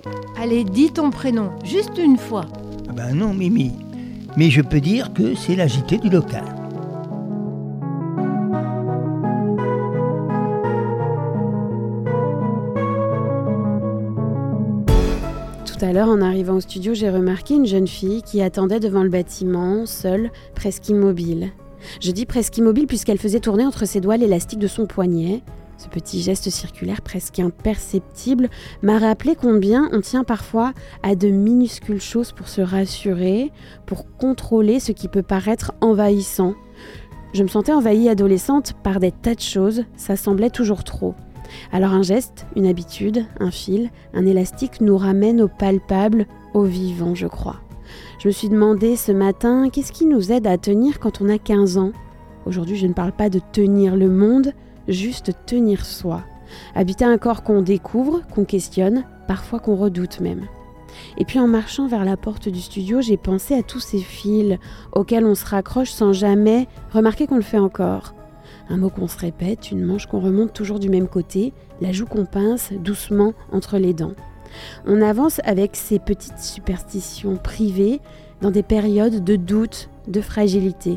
Allez, dis ton prénom, juste une fois. Ah ben non, Mimi. Mais je peux dire que c'est la JT du local. Tout à l'heure, en arrivant au studio, j'ai remarqué une jeune fille qui attendait devant le bâtiment, seule, presque immobile. Je dis presque immobile puisqu'elle faisait tourner entre ses doigts l'élastique de son poignet. Ce petit geste circulaire presque imperceptible m'a rappelé combien on tient parfois à de minuscules choses pour se rassurer, pour contrôler ce qui peut paraître envahissant. Je me sentais envahie adolescente par des tas de choses, ça semblait toujours trop. Alors un geste, une habitude, un fil, un élastique nous ramène au palpable, au vivant, je crois. Je me suis demandé ce matin, qu'est-ce qui nous aide à tenir quand on a 15 ans ? Aujourd'hui, je ne parle pas de tenir le monde, juste tenir soi. Habiter un corps qu'on découvre, qu'on questionne, parfois qu'on redoute même. Et puis en marchant vers la porte du studio, j'ai pensé à tous ces fils auxquels on se raccroche sans jamais remarquer qu'on le fait encore. Un mot qu'on se répète, une manche qu'on remonte toujours du même côté, la joue qu'on pince doucement entre les dents. On avance avec ces petites superstitions privées dans des périodes de doute, de fragilité.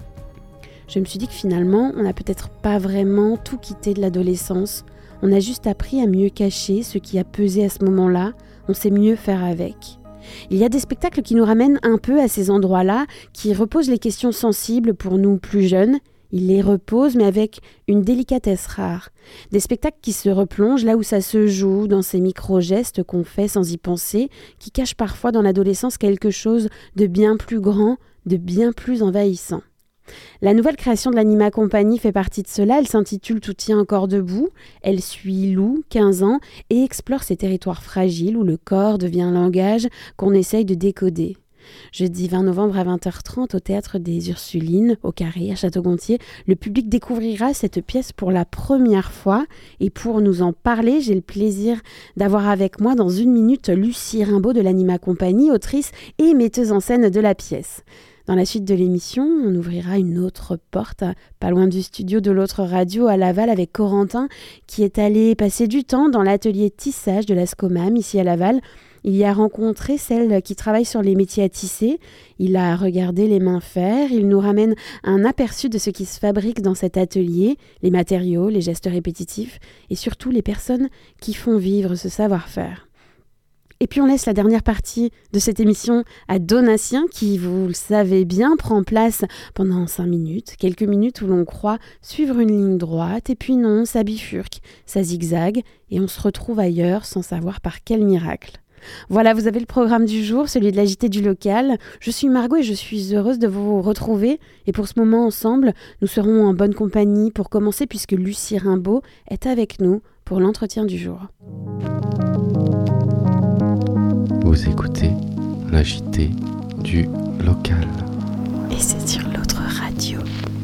Je me suis dit que finalement, on n'a peut-être pas vraiment tout quitté de l'adolescence. On a juste appris à mieux cacher ce qui a pesé à ce moment-là. On sait mieux faire avec. Il y a des spectacles qui nous ramènent un peu à ces endroits-là, qui reposent les questions sensibles pour nous plus jeunes. Ils les reposent, mais avec une délicatesse rare. Des spectacles qui se replongent là où ça se joue, dans ces micro-gestes qu'on fait sans y penser, qui cachent parfois dans l'adolescence quelque chose de bien plus grand, de bien plus envahissant. La nouvelle création de l'Anima Compagnie fait partie de cela. Elle s'intitule Tout tient encore debout. Elle suit Lou, 15 ans, et explore ces territoires fragiles où le corps devient un langage qu'on essaye de décoder. Jeudi 20 novembre à 20h30 au Théâtre des Ursulines, au Carré, à Château-Gontier, le public découvrira cette pièce pour la première fois. Et pour nous en parler, j'ai le plaisir d'avoir avec moi dans une minute Lucie Rimbaud de l'Anima Compagnie, autrice et metteuse en scène de la pièce. Dans la suite de l'émission, on ouvrira une autre porte, pas loin du studio de l'autre radio à Laval avec Corentin, qui est allé passer du temps dans l'atelier tissage de la SCOMAM ici à Laval. Il y a rencontré celle qui travaille sur les métiers à tisser. Il a regardé les mains faire. Il nous ramène un aperçu de ce qui se fabrique dans cet atelier, les matériaux, les gestes répétitifs et surtout les personnes qui font vivre ce savoir-faire. Et puis on laisse la dernière partie de cette émission à Donatien qui, vous le savez bien, prend place pendant 5 minutes, quelques minutes où l'on croit suivre une ligne droite et puis non, ça bifurque, ça zigzague et on se retrouve ailleurs sans savoir par quel miracle. Voilà, vous avez le programme du jour, celui de la JT du local. Je suis Margot et je suis heureuse de vous retrouver. Et pour ce moment ensemble, nous serons en bonne compagnie pour commencer puisque Lucie Rimbaud est avec nous pour l'entretien du jour. Vous écoutez la JT du local. Et c'est sur l'autre radio.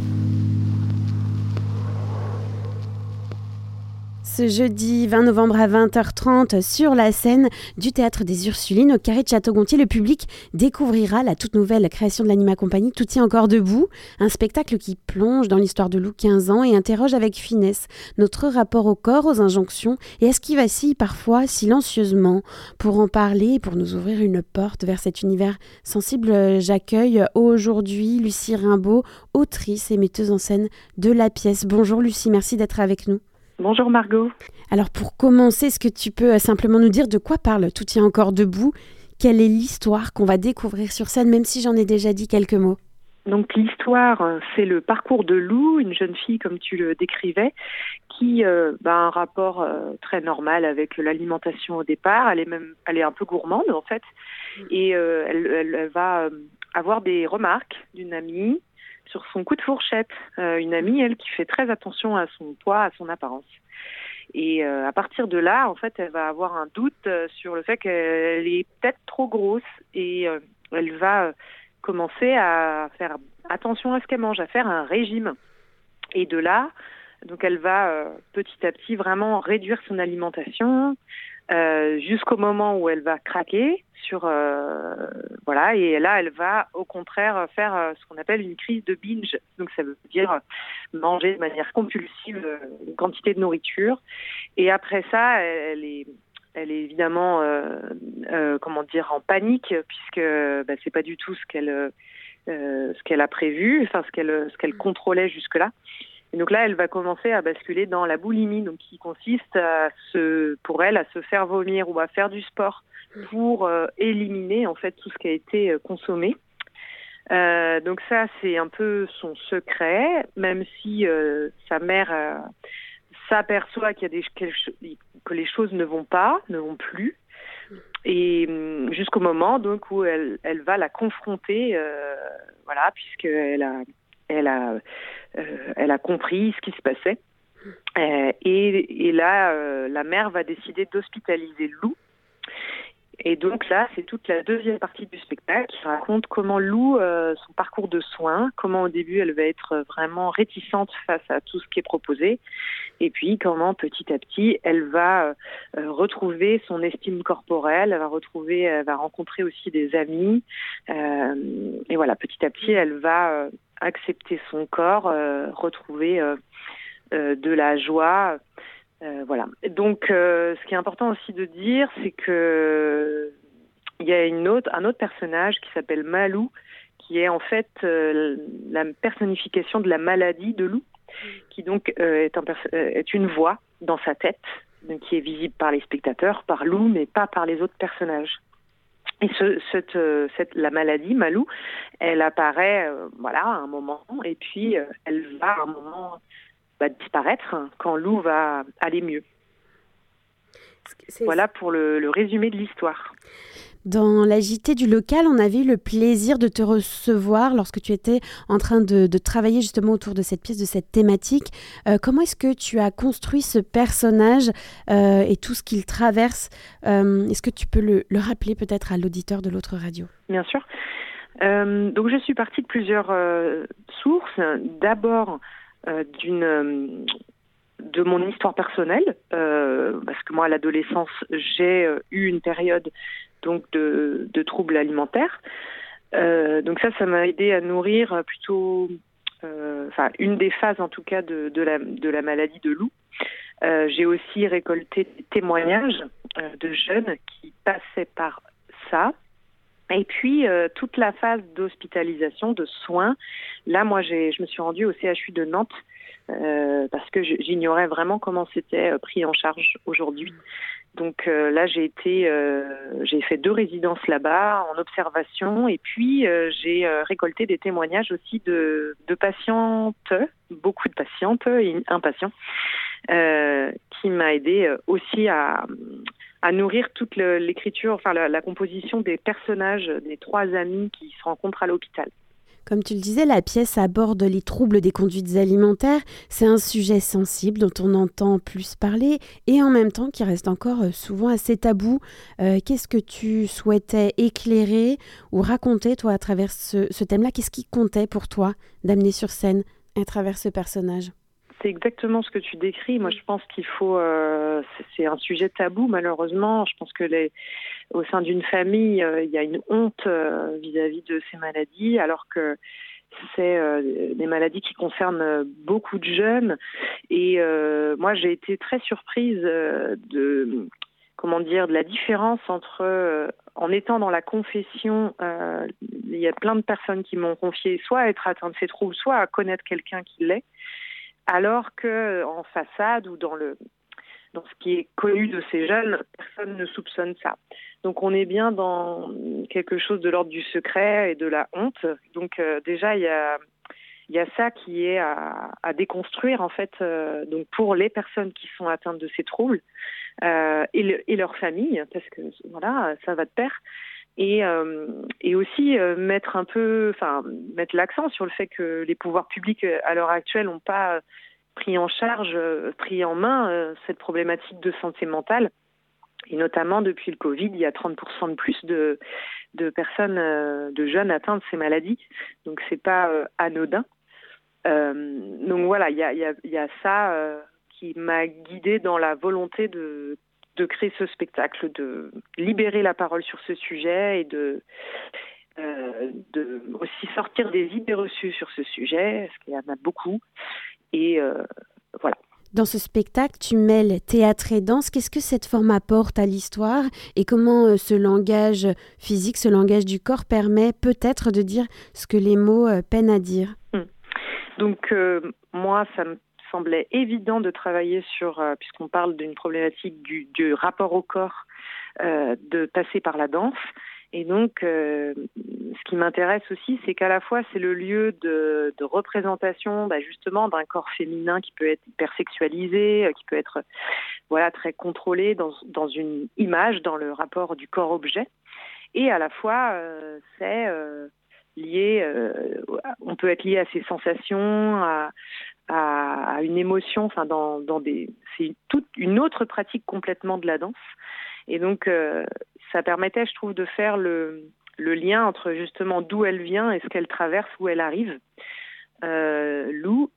Ce jeudi 20 novembre à 20h30 sur la scène du Théâtre des Ursulines au Carré de Château-Gontier, le public découvrira la toute nouvelle création de l'Anima Compagnie Tout tient encore debout, un spectacle qui plonge dans l'histoire de Lou, 15 ans, et interroge avec finesse notre rapport au corps, aux injonctions et à ce qui vacille parfois silencieusement. Pour en parler et pour nous ouvrir une porte vers cet univers sensible, j'accueille aujourd'hui Lucie Rimbaud, autrice et metteuse en scène de la pièce. Bonjour Lucie, merci d'être avec nous. Bonjour Margot. Alors pour commencer, est-ce que tu peux simplement nous dire de quoi parle Tout tient encore debout ? Quelle est l'histoire qu'on va découvrir sur scène, même si j'en ai déjà dit quelques mots ? Donc l'histoire, c'est le parcours de Lou, une jeune fille comme tu le décrivais, qui a un rapport très normal avec l'alimentation au départ. Elle est un peu gourmande en fait, et elle va avoir des remarques d'une amie sur son coup de fourchette. Une amie, elle, qui fait très attention à son poids, à son apparence. Et à partir de là, en fait, elle va avoir un doute sur le fait qu'elle est peut-être trop grosse et elle va commencer à faire attention à ce qu'elle mange, à faire un régime. Et de là, donc elle va petit à petit vraiment réduire son alimentation jusqu'au moment où elle va craquer sur et là elle va au contraire faire ce qu'on appelle une crise de binge. Donc ça veut dire manger de manière compulsive une quantité de nourriture, et après ça elle elle est évidemment en panique puisque c'est pas du tout ce qu'elle a prévu, enfin ce qu'elle contrôlait jusque-là. Et donc là, elle va commencer à basculer dans la boulimie, donc qui consiste pour elle à se faire vomir ou à faire du sport pour éliminer en fait tout ce qui a été consommé. Donc ça, c'est un peu son secret, même si sa mère s'aperçoit qu'il y a que les choses ne vont plus, et jusqu'au moment donc où elle va la confronter, puisqu'elle elle a compris ce qui se passait, et là la mère va décider d'hospitaliser Lou. Et donc là, c'est toute la deuxième partie du spectacle qui raconte comment Lou, son parcours de soins, comment au début elle va être vraiment réticente face à tout ce qui est proposé, et puis comment petit à petit elle va retrouver son estime corporelle, elle va rencontrer aussi des amis, et voilà, petit à petit elle va accepter son corps, retrouver de la joie. Voilà. Donc, ce qui est important aussi de dire, c'est que il y a un autre personnage qui s'appelle Malou, qui est en fait la personnification de la maladie de Lou, qui donc est une voix dans sa tête, donc, qui est visible par les spectateurs, par Lou, mais pas par les autres personnages. Et la maladie, Malou, elle apparaît à un moment, et puis elle va à un moment disparaître quand Lou va aller mieux. Voilà pour le résumé de l'histoire. Dans la JT du local, on avait eu le plaisir de te recevoir lorsque tu étais en train de travailler justement autour de cette pièce, de cette thématique. Comment est-ce que tu as construit ce personnage et tout ce qu'il traverse? Est-ce que tu peux le rappeler peut-être à l'auditeur de l'autre radio? Bien sûr. Donc je suis partie de plusieurs sources. D'abord, de mon histoire personnelle, parce que moi à l'adolescence j'ai eu une période donc de troubles alimentaires, donc ça m'a aidé à nourrir plutôt une des phases en tout cas de la maladie de Lou. J'ai aussi récolté des témoignages de jeunes qui passaient par ça. Et puis, toute la phase d'hospitalisation, de soins, là, moi, je me suis rendue au CHU de Nantes parce que j'ignorais vraiment comment c'était pris en charge aujourd'hui. Donc là, j'ai fait 2 résidences là-bas en observation, et puis j'ai récolté des témoignages aussi de patientes, beaucoup de patientes et un patient, qui m'a aidé aussi à nourrir toute l'écriture, la composition des personnages, des 3 amis qui se rencontrent à l'hôpital. Comme tu le disais, la pièce aborde les troubles des conduites alimentaires. C'est un sujet sensible dont on entend plus parler et en même temps qui reste encore souvent assez tabou. Qu'est-ce que tu souhaitais éclairer ou raconter, toi, à travers ce thème-là? Qu'est-ce qui comptait pour toi d'amener sur scène à travers ce personnage? C'est exactement ce que tu décris. Moi, je pense qu'il faut... c'est un sujet tabou, malheureusement. Je pense que au sein d'une famille, il y a une honte vis-à-vis de ces maladies, alors que c'est des maladies qui concernent beaucoup de jeunes. Et moi, j'ai été très surprise de la différence entre... en étant dans la confession, il y a plein de personnes qui m'ont confié soit à être atteint de ces troubles, soit à connaître quelqu'un qui l'est, alors que en façade ou dans ce qui est connu de ces jeunes, personne ne soupçonne ça. Donc on est bien dans quelque chose de l'ordre du secret et de la honte. Donc déjà il y a ça qui est à déconstruire en fait, donc pour les personnes qui sont atteintes de ces troubles et leur famille, parce que voilà, ça va de pair. Et aussi mettre l'accent sur le fait que les pouvoirs publics à l'heure actuelle n'ont pas pris en main cette problématique de santé mentale. Et notamment depuis le Covid, il y a 30% de plus de personnes, de jeunes atteints de ces maladies. Donc c'est pas anodin. Donc voilà, il y a ça qui m'a guidée dans la volonté de créer ce spectacle, de libérer la parole sur ce sujet et de aussi sortir des idées reçues sur ce sujet, parce qu'il y en a beaucoup. Et voilà. Dans ce spectacle, tu mêles théâtre et danse. Qu'est-ce que cette forme apporte à l'histoire et comment ce langage physique, ce langage du corps permet peut-être de dire ce que les mots peinent à dire? Donc moi, ça me semblait évident de travailler sur, puisqu'on parle d'une problématique du rapport au corps, de passer par la danse. Et donc, ce qui m'intéresse aussi, c'est qu'à la fois, c'est le lieu de représentation, justement, d'un corps féminin qui peut être hypersexualisé, qui peut être, très contrôlé dans une image, dans le rapport du corps-objet. Et à la fois, c'est lié, on peut être lié à ses sensations, à une émotion, c'est toute une autre pratique complètement de la danse. Et donc, ça permettait, je trouve, de faire le lien entre justement d'où elle vient et ce qu'elle traverse, où elle arrive. Lou.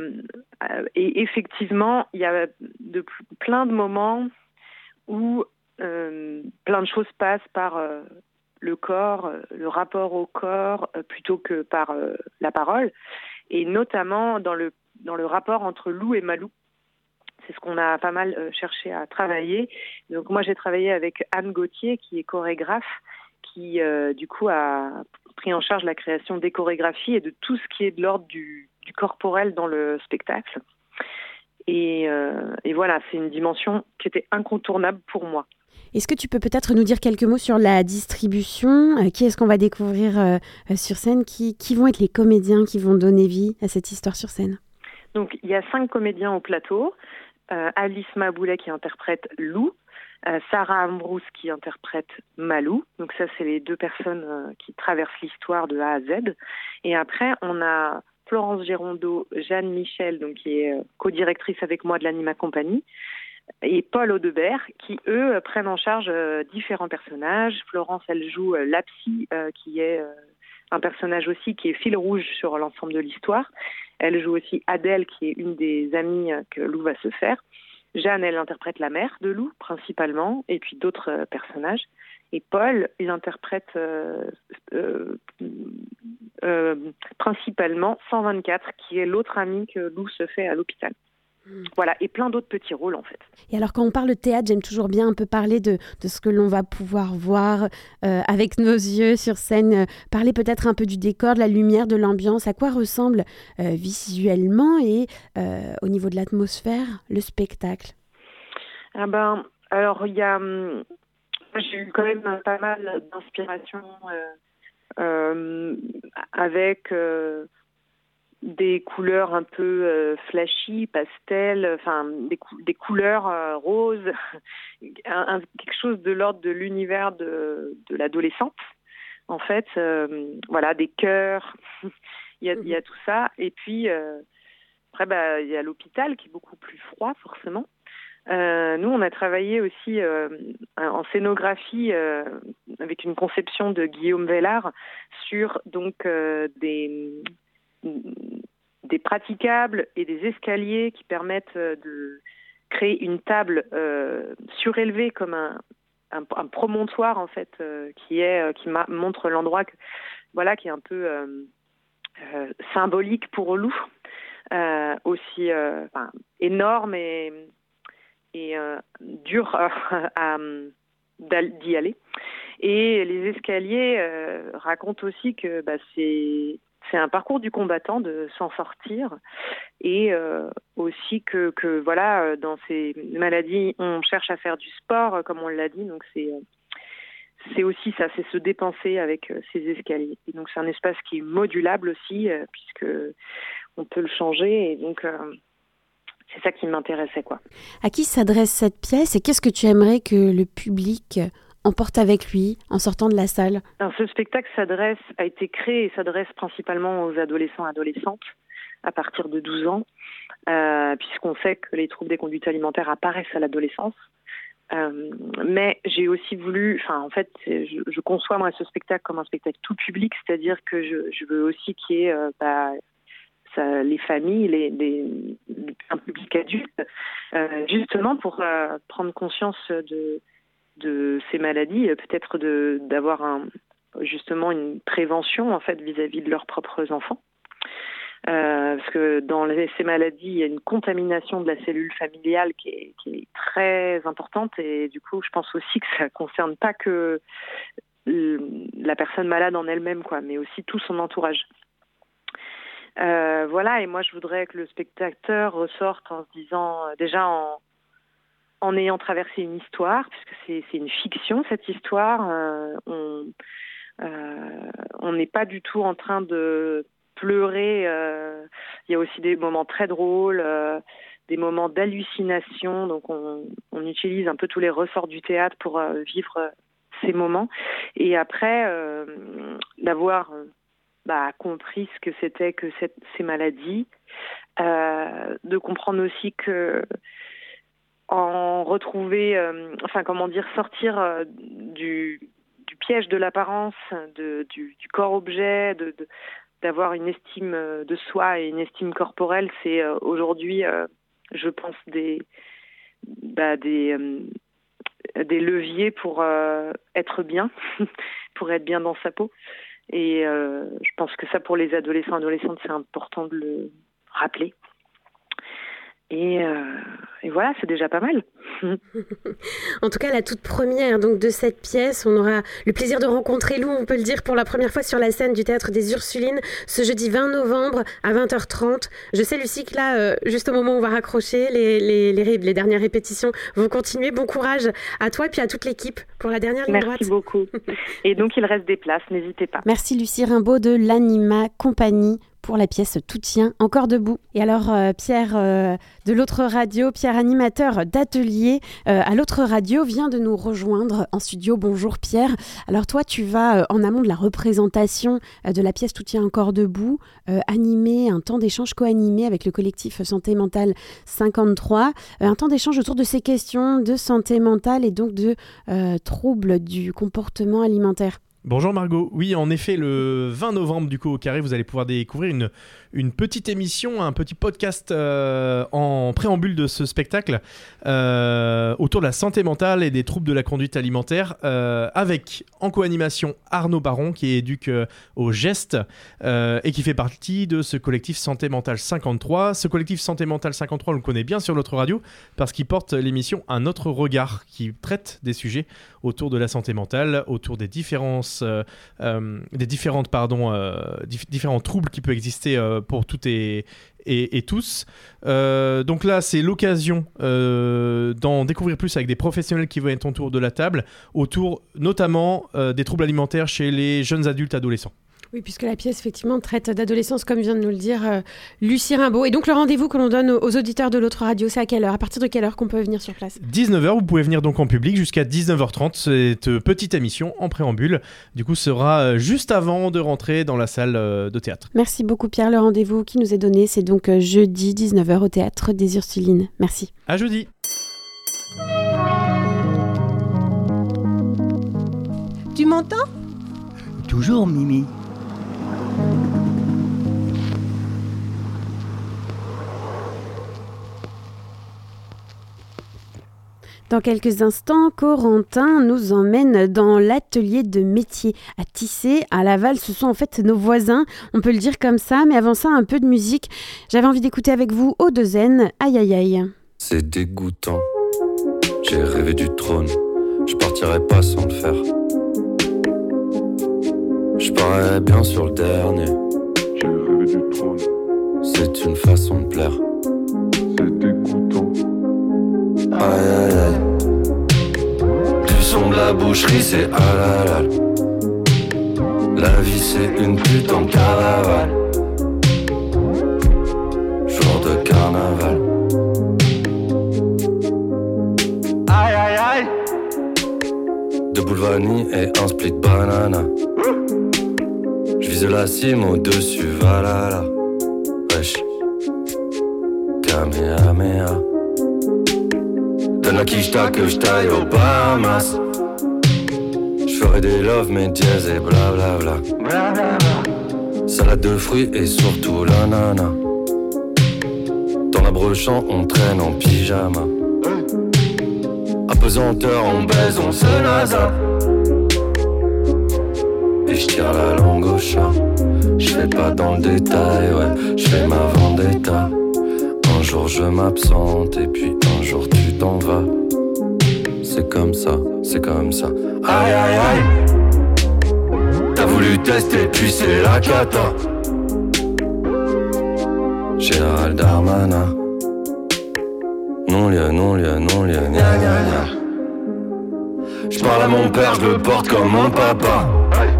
Et effectivement, il y a plein de moments où plein de choses passent par le corps, le rapport au corps, plutôt que par la parole. Et notamment dans le rapport entre Lou et Malou. C'est ce qu'on a pas mal cherché à travailler. Donc moi, j'ai travaillé avec Anne Gauthier, qui est chorégraphe, qui du coup a pris en charge la création des chorégraphies et de tout ce qui est de l'ordre du corporel dans le spectacle. Et voilà, c'est une dimension qui était incontournable pour moi. Est-ce que tu peux peut-être nous dire quelques mots sur la distribution? Qui est-ce qu'on va découvrir sur scène? Qui vont être les comédiens qui vont donner vie à cette histoire sur scène? Donc, il y a 5 comédiens au plateau. Alice Maboulet qui interprète Lou, Sarah Ambrous qui interprète Malou. Donc ça, c'est les 2 personnes qui traversent l'histoire de A à Z. Et après, on a Florence Gérondeau, Jeanne Michel, donc qui est co-directrice avec moi de l'Anima Compagnie, et Paul Audebert, qui, eux, prennent en charge différents personnages. Florence, elle joue la psy, qui est un personnage aussi qui est fil rouge sur l'ensemble de l'histoire. Elle joue aussi Adèle, qui est une des amies que Lou va se faire. Jeanne, elle interprète la mère de Lou, principalement, et puis d'autres personnages. Et Paul, il interprète principalement 124, qui est l'autre amie que Lou se fait à l'hôpital. Voilà, et plein d'autres petits rôles en fait. Et alors quand on parle de théâtre, j'aime toujours bien un peu parler de ce que l'on va pouvoir voir avec nos yeux sur scène, parler peut-être un peu du décor, de la lumière, de l'ambiance, à quoi ressemble visuellement et au niveau de l'atmosphère, le spectacle. Alors il y a, j'ai eu quand même pas mal d'inspiration avec des couleurs un peu flashy, pastel, des couleurs roses, quelque chose de l'ordre de l'univers de l'adolescente. En fait, des cœurs, il y a tout ça. Et puis, après, il y a l'hôpital qui est beaucoup plus froid, forcément. Nous, on a travaillé aussi en scénographie avec une conception de Guillaume Vellard sur donc des praticables et des escaliers qui permettent de créer une table surélevée comme un promontoire en fait qui montre l'endroit qui est un peu symbolique pour Lou, aussi énorme et dur d'y aller. Et les escaliers racontent aussi que c'est un parcours du combattant de s'en sortir et aussi que dans ces maladies, on cherche à faire du sport, comme on l'a dit. Donc c'est aussi ça, c'est se dépenser avec ces escaliers. Et donc c'est un espace qui est modulable aussi, puisque on peut le changer. Et donc c'est ça qui m'intéressait, quoi. À qui s'adresse cette pièce et qu'est-ce que tu aimerais que le public emporte avec lui en sortant de la salle? Alors, ce spectacle a été créé et s'adresse principalement aux adolescents et adolescentes à partir de 12 ans, puisqu'on sait que les troubles des conduites alimentaires apparaissent à l'adolescence. Mais j'ai aussi voulu, je conçois moi ce spectacle comme un spectacle tout public, c'est-à-dire que je veux aussi qu'il y ait les familles, un public adulte, justement pour prendre conscience de ces maladies, peut-être d'avoir justement une prévention en fait vis-à-vis de leurs propres enfants. Parce que dans ces maladies, il y a une contamination de la cellule familiale qui est très importante, et du coup, je pense aussi que ça concerne pas que la personne malade en elle-même, quoi, mais aussi tout son entourage. Voilà, et moi je voudrais que le spectateur ressorte en se disant, déjà en ayant traversé une histoire, puisque c'est une fiction cette histoire, on n'est pas du tout en train de pleurer. Il y a aussi des moments très drôles, des moments d'hallucination, donc on utilise un peu tous les ressorts du théâtre pour vivre ces moments. Et après, d'avoir compris ce que c'était que ces maladies, de comprendre aussi que sortir du piège de l'apparence, du corps-objet, d'avoir une estime de soi et une estime corporelle, c'est aujourd'hui, je pense, des leviers pour être bien, pour être bien dans sa peau. Et je pense que ça, pour les adolescents et adolescentes, c'est important de le rappeler. Et voilà, c'est déjà pas mal. En tout cas, la toute première donc, de cette pièce, on aura le plaisir de rencontrer Lou, on peut le dire, pour la première fois sur la scène du Théâtre des Ursulines, ce jeudi 20 novembre à 20h30. Je sais, Lucie, que là, juste au moment où on va raccrocher, les dernières répétitions vont continuer. Bon courage à toi et puis à toute l'équipe pour la dernière ligne droite. Merci beaucoup. Et donc, il reste des places, n'hésitez pas. Merci Lucie Rimbaud de l'Anima Compagnie pour la pièce Tout tient encore debout. Et alors Pierre de l'autre radio, Pierre animateur d'atelier à l'autre radio, vient de nous rejoindre en studio. Bonjour Pierre. Alors toi tu vas en amont de la représentation de la pièce Tout tient encore debout animer un temps d'échange co-animé avec le collectif Santé Mentale 53, un temps d'échange autour de ces questions de santé mentale et donc de troubles du comportement alimentaire. Bonjour Margot, oui en effet le 20 novembre du coup au Carré vous allez pouvoir découvrir une petite émission, un petit podcast en préambule de ce spectacle autour de la santé mentale et des troubles de la conduite alimentaire avec en co-animation Arnaud Baron qui est éduque au geste et qui fait partie de ce collectif Santé Mentale 53. Ce collectif Santé Mentale 53 on le connaît bien sur notre radio parce qu'il porte l'émission Un autre regard qui traite des sujets autour de la santé mentale, autour des différents troubles qui peuvent exister pour toutes et tous. Donc là, c'est l'occasion d'en découvrir plus avec des professionnels qui vont être autour de la table, autour notamment des troubles alimentaires chez les jeunes adultes adolescents. Oui, puisque la pièce, effectivement, traite d'adolescence, comme vient de nous le dire Lucie Rimbaud. Et donc, le rendez-vous que l'on donne aux auditeurs de l'autre radio, c'est à quelle heure ? À partir de quelle heure qu'on peut venir sur place ? 19h, vous pouvez venir donc en public jusqu'à 19h30. Cette petite émission en préambule, du coup, sera juste avant de rentrer dans la salle de théâtre. Merci beaucoup, Pierre. Le rendez-vous qui nous est donné, c'est donc jeudi 19h au Théâtre des Ursulines. Merci. À jeudi. Tu m'entends ? Toujours, Mimi. Dans quelques instants, Corentin nous emmène dans l'atelier de métier à tisser à Laval. Ce sont en fait nos voisins, on peut le dire comme ça, mais avant ça, un peu de musique. J'avais envie d'écouter avec vous Odezen, aïe aïe aïe. C'est dégoûtant, j'ai rêvé du trône, je partirai pas sans le faire. Je parais bien sur le dernier, j'ai rêvé du trône, c'est une façon de plaire. C'est dégoûtant. Aïe aïe aïe. Du son de la boucherie c'est halal. La vie c'est une putain de carnaval. Jour de carnaval. Aïe aïe aïe. Deux boules vanille et un split banana. Je vise la cime au-dessus, valala. Wesh. Kamehameha. Donne la quicheta que j'taille aux Bahamas. J'ferai des love, mes dièses et blablabla. Salade de fruits et surtout l'ananas. Dans l'abrechamp, on traîne en pyjama. Apesanteur, on baise, on se nasa. et je tire la langue au chat. Je fais pas dans le détail, ouais, je fais ma vendetta. Un jour je m'absente et puis un jour tu t'en vas. C'est comme ça, c'est comme ça. Aïe aïe aïe. T'as voulu tester puis c'est la cata. Gérald Darmanin. Non-lieu, non-lieu, non-lieu, gna gna gna. J'parle à mon père, je le porte comme mon papa.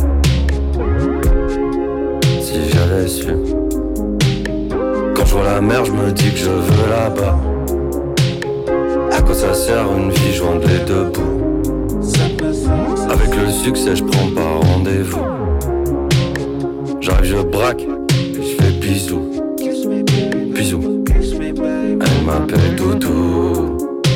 Si j'avais su. Quand je vois la mer, je me dis que je veux là-bas. À quoi ça sert une vie jointe les deux bouts? Avec le succès, je prends pas rendez-vous. J'arrive, je braque, et je fais bisous. Bisous. Elle m'appelle Doudou.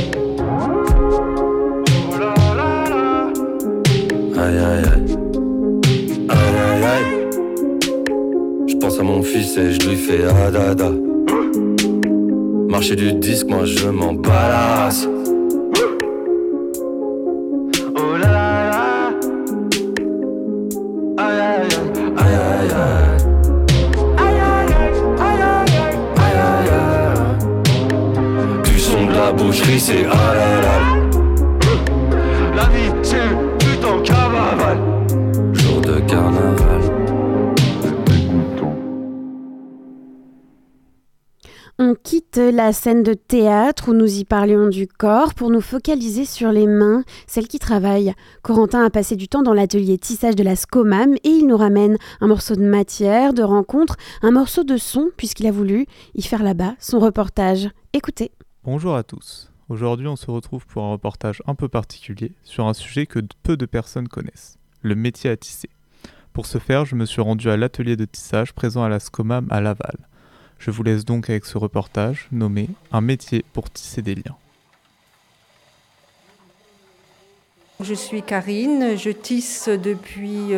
Aïe aïe aïe. Aïe aïe aïe. Je pense à mon fils et je lui fais adada. Marché du disque, moi je m'en balasse. Oh là là là. Aïe aïe aïe. Aïe aïe aïe. La boucherie c'est ah là là. La vie c'est une putain de carnaval. Jour de carnaval. On quitte la scène de théâtre où nous y parlions du corps pour nous focaliser sur les mains, celles qui travaillent. Corentin a passé du temps dans l'atelier tissage de la Scomam et il nous ramène un morceau de matière, de rencontre, un morceau de son puisqu'il a voulu y faire là-bas son reportage. Écoutez. Bonjour à tous. Aujourd'hui, on se retrouve pour un reportage un peu particulier sur un sujet que peu de personnes connaissent, le métier à tisser. Pour ce faire, je me suis rendu à l'atelier de tissage présent à la Scomam à Laval. Je vous laisse donc avec ce reportage nommé « Un métier pour tisser des liens ». Je suis Karine, je tisse depuis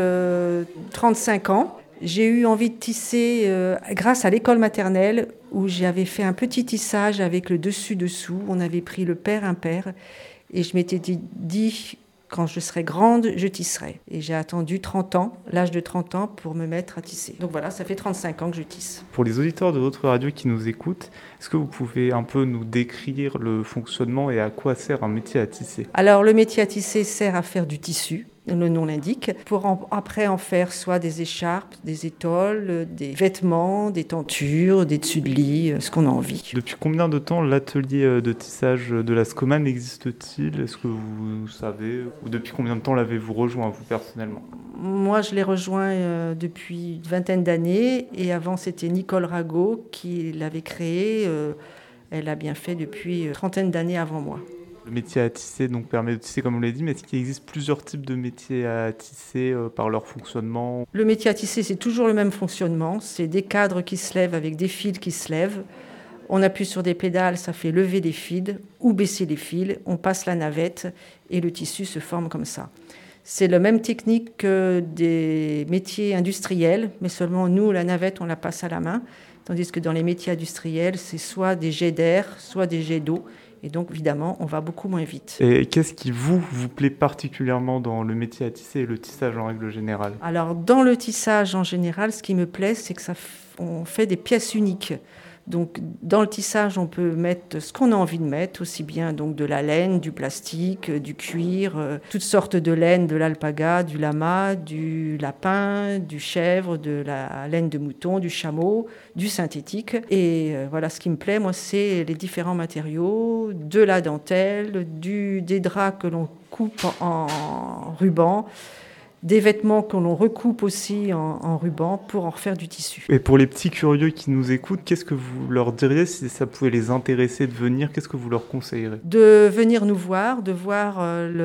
35 ans. J'ai eu envie de tisser grâce à l'école maternelle où j'avais fait un petit tissage avec le dessus-dessous. On avait pris le pair-impair et je m'étais dit quand je serai grande, je tisserai. Et j'ai attendu 30 ans, l'âge de 30 ans pour me mettre à tisser. Donc voilà, ça fait 35 ans que je tisse. Pour les auditeurs de votre radio qui nous écoutent, est-ce que vous pouvez un peu nous décrire le fonctionnement et à quoi sert un métier à tisser ? Alors le métier à tisser sert à faire du tissu. Le nom l'indique, pour après en faire soit des écharpes, des étoles, des vêtements, des tentures, des dessus de lit, ce qu'on a envie. Depuis combien de temps l'atelier de tissage de la Scomam existe-t-il ? Est-ce que vous savez, ou depuis combien de temps l'avez-vous rejoint, vous personnellement ? Moi, je l'ai rejoint depuis une vingtaine d'années, et avant c'était Nicole Rago qui l'avait créé. Elle a bien fait depuis une trentaine d'années avant moi. Le métier à tisser donc, permet de tisser, comme on l'a dit, mais est-ce qu'il existe plusieurs types de métiers à tisser par leur fonctionnement ? Le métier à tisser, c'est toujours le même fonctionnement. C'est des cadres qui se lèvent avec des fils qui se lèvent. On appuie sur des pédales, ça fait lever des fils ou baisser les fils. On passe la navette et le tissu se forme comme ça. C'est la même technique que des métiers industriels, mais seulement nous, la navette, on la passe à la main. Tandis que dans les métiers industriels, c'est soit des jets d'air, soit des jets d'eau. Et donc, évidemment, on va beaucoup moins vite. Et qu'est-ce qui vous plaît particulièrement dans le métier à tisser et le tissage en règle générale ? Alors, dans le tissage en général, ce qui me plaît, c'est que on fait des pièces uniques. Donc, dans le tissage, on peut mettre ce qu'on a envie de mettre, aussi bien donc de la laine, du plastique, du cuir, toutes sortes de laine, de l'alpaga, du lama, du lapin, du chèvre, de la laine de mouton, du chameau, du synthétique. Et voilà, ce qui me plaît, moi, c'est les différents matériaux, de la dentelle, des draps que l'on coupe en ruban, des vêtements que l'on recoupe aussi en ruban pour en refaire du tissu. Et pour les petits curieux qui nous écoutent, qu'est-ce que vous leur diriez si ça pouvait les intéresser de venir ? Qu'est-ce que vous leur conseillerez ? De venir nous voir, de voir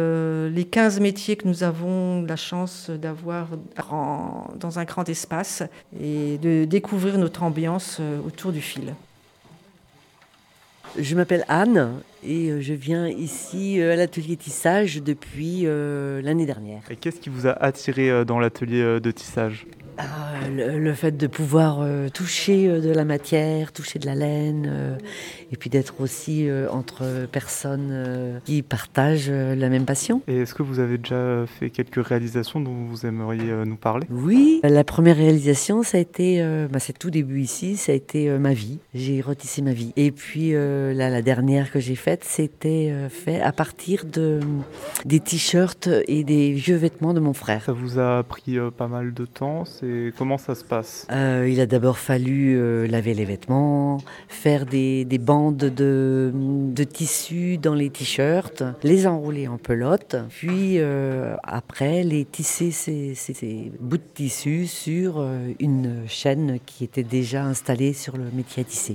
les 15 métiers que nous avons la chance d'avoir dans un grand espace et de découvrir notre ambiance autour du fil. Je m'appelle Anne et je viens ici à l'atelier tissage depuis l'année dernière. Et qu'est-ce qui vous a attiré dans l'atelier de tissage ? Le fait de pouvoir toucher de la matière, toucher de la laine, et puis d'être aussi entre personnes qui partagent la même passion. Et est-ce que vous avez déjà fait quelques réalisations dont vous aimeriez nous parler ? Oui, la première réalisation, ça a été, c'est tout début ici, ça a été ma vie. J'ai retissé ma vie. Et puis la dernière que j'ai faite, c'était fait à partir des t-shirts et des vieux vêtements de mon frère. Ça vous a pris pas mal de temps, comment ça se passe ? Il a d'abord fallu laver les vêtements, faire des bandes de tissu dans les t-shirts, les enrouler en pelote, puis après les tisser ces bouts de tissu sur une chaîne qui était déjà installée sur le métier à tisser.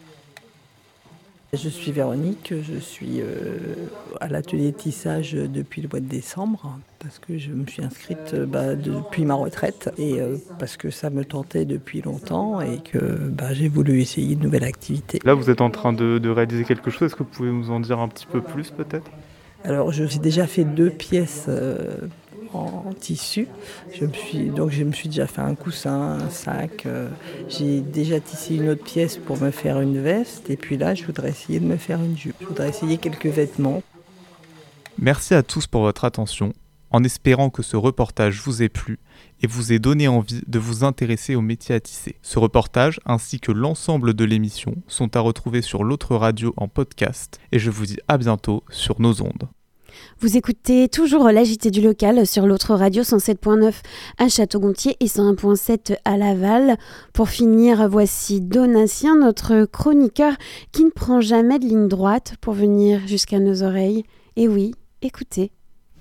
Je suis Véronique, je suis à l'atelier de tissage depuis le mois de décembre parce que je me suis inscrite depuis ma retraite et parce que ça me tentait depuis longtemps et que j'ai voulu essayer une nouvelle activité. Là, vous êtes en train de réaliser quelque chose, est-ce que vous pouvez nous en dire un petit peu plus peut-être ? Alors, j'ai déjà fait 2 pièces en tissu. Je me suis déjà fait un coussin, un sac. J'ai déjà tissé une autre pièce pour me faire une veste. Et puis là, je voudrais essayer de me faire une jupe. Je voudrais essayer quelques vêtements. Merci à tous pour votre attention, en espérant que ce reportage vous ait plu et vous ait donné envie de vous intéresser au métier à tisser. Ce reportage, ainsi que l'ensemble de l'émission, sont à retrouver sur l'autre radio en podcast. Et je vous dis à bientôt sur nos ondes. Vous écoutez toujours la JT du local sur l'autre radio 107.9 à Château-Gontier et 101.7 à Laval. Pour finir, voici Donatien, notre chroniqueur qui ne prend jamais de ligne droite pour venir jusqu'à nos oreilles. Et oui, écoutez.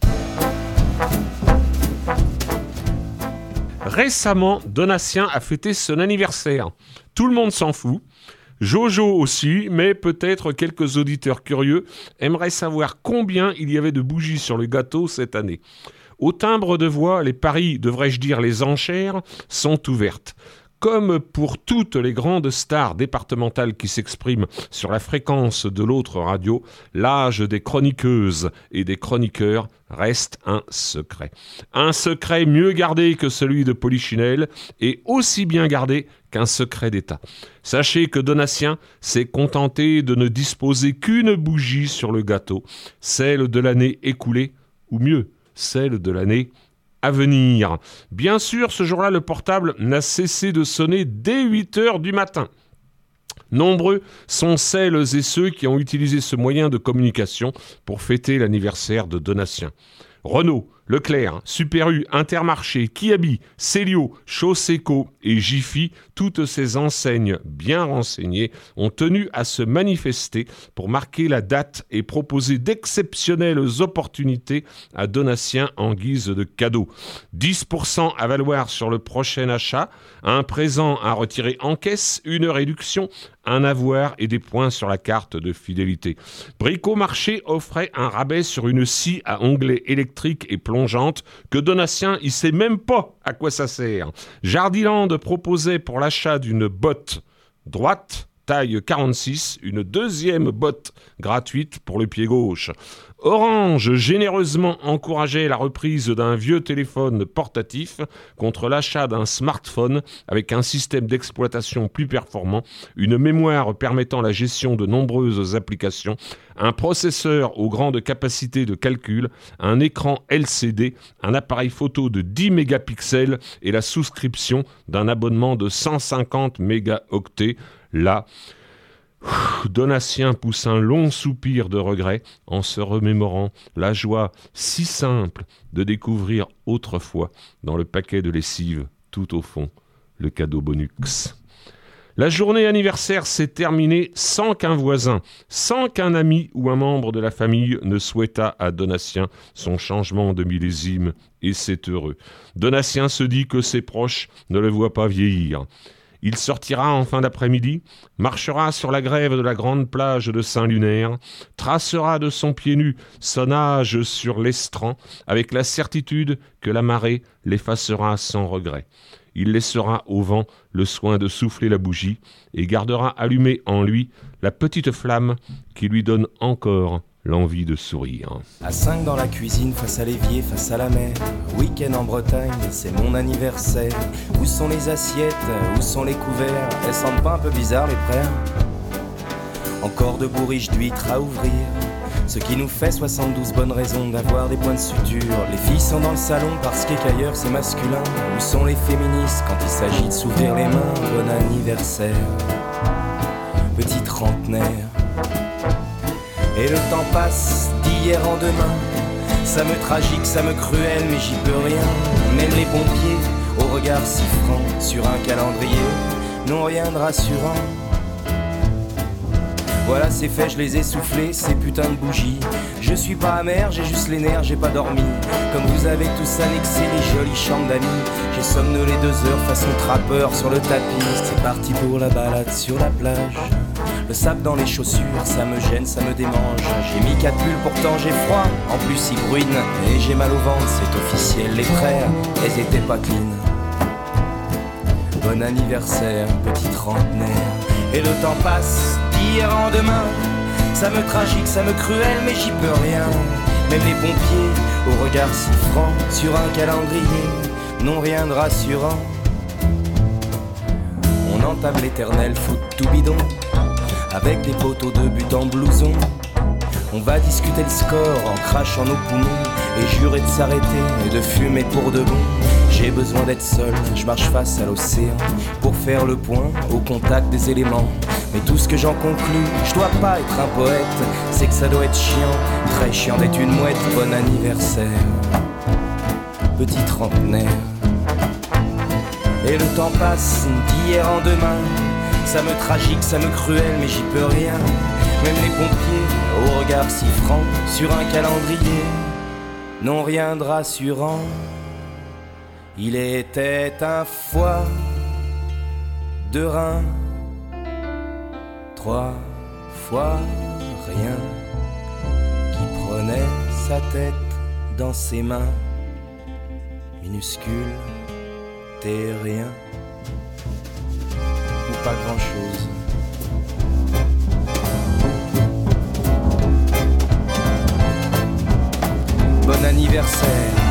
Récemment, Donatien a fêté son anniversaire. Tout le monde s'en fout. Jojo aussi, mais peut-être quelques auditeurs curieux aimeraient savoir combien il y avait de bougies sur le gâteau cette année. Au timbre de voix, les paris, devrais-je dire les enchères, sont ouvertes. Comme pour toutes les grandes stars départementales qui s'expriment sur la fréquence de l'autre radio, l'âge des chroniqueuses et des chroniqueurs reste un secret. Un secret mieux gardé que celui de Polichinelle et aussi bien gardé qu'un secret d'État. Sachez que Donatien s'est contenté de ne disposer qu'une bougie sur le gâteau, celle de l'année écoulée, ou mieux, celle de l'année à venir. Bien sûr, ce jour-là, le portable n'a cessé de sonner dès 8h du matin. Nombreux sont celles et ceux qui ont utilisé ce moyen de communication pour fêter l'anniversaire de Donatien. Renault, Leclerc, Super U, Intermarché, Kiabi, Célio, Chauseco et Jiffy, toutes ces enseignes bien renseignées ont tenu à se manifester pour marquer la date et proposer d'exceptionnelles opportunités à Donatien en guise de cadeau. 10% à valoir sur le prochain achat, un présent à retirer en caisse, une réduction, un avoir et des points sur la carte de fidélité. Bricomarché offrait un rabais sur une scie à onglets électriques et plongeante que Donatien, il sait même pas à quoi ça sert. Jardiland proposait pour l'achat d'une botte droite, taille 46, une deuxième botte gratuite pour le pied gauche. Orange généreusement encourageait la reprise d'un vieux téléphone portatif contre l'achat d'un smartphone avec un système d'exploitation plus performant, une mémoire permettant la gestion de nombreuses applications, un processeur aux grandes capacités de calcul, un écran LCD, un appareil photo de 10 mégapixels et la souscription d'un abonnement de 150 mégaoctets. Là, Donatien pousse un long soupir de regret en se remémorant la joie si simple de découvrir autrefois dans le paquet de lessive, tout au fond, le cadeau Bonux. La journée anniversaire s'est terminée sans qu'un voisin, sans qu'un ami ou un membre de la famille ne souhaitât à Donatien son changement de millésime, et c'est heureux. Donatien se dit que ses proches ne le voient pas vieillir. Il sortira en fin d'après-midi, marchera sur la grève de la grande plage de Saint-Lunaire, tracera de son pied nu son âge sur l'estran, avec la certitude que la marée l'effacera sans regret. Il laissera au vent le soin de souffler la bougie et gardera allumée en lui la petite flamme qui lui donne encore l'envie de sourire. À 5 dans la cuisine, face à l'évier, face à la mer. Week-end en Bretagne, c'est mon anniversaire. Où sont les assiettes, où sont les couverts? Elles semblent pas un peu bizarres les frères? Encore de bourriches d'huîtres à ouvrir, ce qui nous fait 72 bonnes raisons d'avoir des points de suture. Les filles sont dans le salon parce qu'ailleurs c'est masculin. Où sont les féministes quand il s'agit de s'ouvrir les mains? Bon anniversaire, petit trentenaire. Et le temps passe d'hier en demain. Ça me tragique, ça me cruel, mais j'y peux rien. Même les pompiers, au regard si franc, sur un calendrier, n'ont rien de rassurant. Voilà c'est fait, je les ai soufflés, ces putains de bougies. Je suis pas amer, j'ai juste les nerfs, j'ai pas dormi. Comme vous avez tous annexé les jolies chambres d'amis, j'ai somnolé 2 heures façon trappeur sur le tapis. C'est parti pour la balade sur la plage. Le sable dans les chaussures, ça me gêne, ça me démange. J'ai mis 4 pulls, pourtant j'ai froid, en plus il bruine. Et j'ai mal au ventre, c'est officiel, les frères, elles étaient pas clean. Bon anniversaire, petit trentenaire. Et le temps passe d'hier en demain. Ça me tragique, ça me cruel, mais j'y peux rien. Même les pompiers, au regard si franc, sur un calendrier, n'ont rien de rassurant. On entame l'éternel foot tout bidon, avec des poteaux de but en blouson. On va discuter le score en crachant nos poumons et jurer de s'arrêter et de fumer pour de bon. J'ai besoin d'être seul, je marche face à l'océan pour faire le point au contact des éléments. Mais tout ce que j'en conclus, je dois pas être un poète, c'est que ça doit être chiant, très chiant d'être une mouette. Bon anniversaire, petit trentenaire. Et le temps passe d'hier en demain. Ça me tragique, ça me cruel, mais j'y peux rien. Même les pompiers, au regard si franc, sur un calendrier, n'ont rien de rassurant. Il était un foie de rein, 3 fois rien, qui prenait sa tête dans ses mains, minuscule, terrien, ou pas grand chose. Bon anniversaire.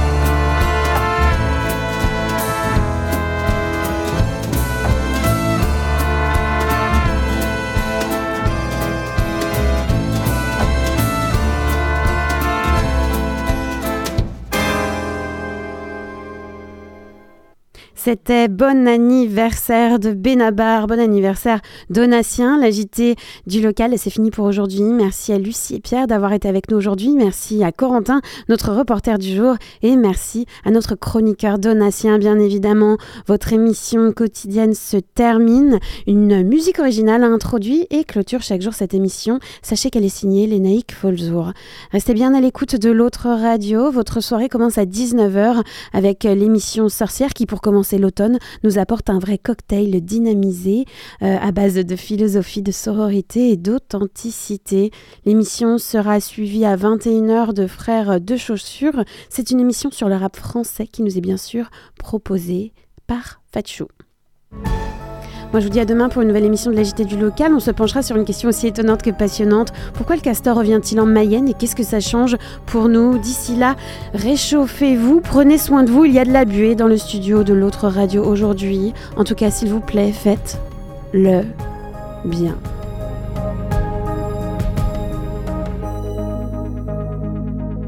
C'était Bon anniversaire de Benabar, bon anniversaire Donatien, l'agité du local. Et c'est fini pour aujourd'hui. Merci à Lucie et Pierre d'avoir été avec nous aujourd'hui. Merci à Corentin, notre reporter du jour. Et merci à notre chroniqueur Donatien, bien évidemment. Votre émission quotidienne se termine. Une musique originale a introduit et clôture chaque jour cette émission. Sachez qu'elle est signée Lénaïque Folzour. Restez bien à l'écoute de l'autre radio. Votre soirée commence à 19h avec l'émission Sorcière qui, pour commencer l'automne, nous apporte un vrai cocktail dynamisé à base de philosophie, de sororité et d'authenticité. L'émission sera suivie à 21h de Frères de Chaussures. C'est une émission sur le rap français qui nous est bien sûr proposée par Fatchou. Moi, je vous dis à demain pour une nouvelle émission de l'agité du local. On se penchera sur une question aussi étonnante que passionnante. Pourquoi le castor revient-il en Mayenne et qu'est-ce que ça change pour nous? D'ici là, réchauffez-vous, prenez soin de vous. Il y a de la buée dans le studio de l'autre radio aujourd'hui. En tout cas, s'il vous plaît, faites-le bien.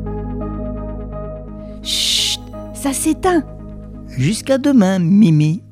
Chut, ça s'éteint. Jusqu'à demain, Mimi.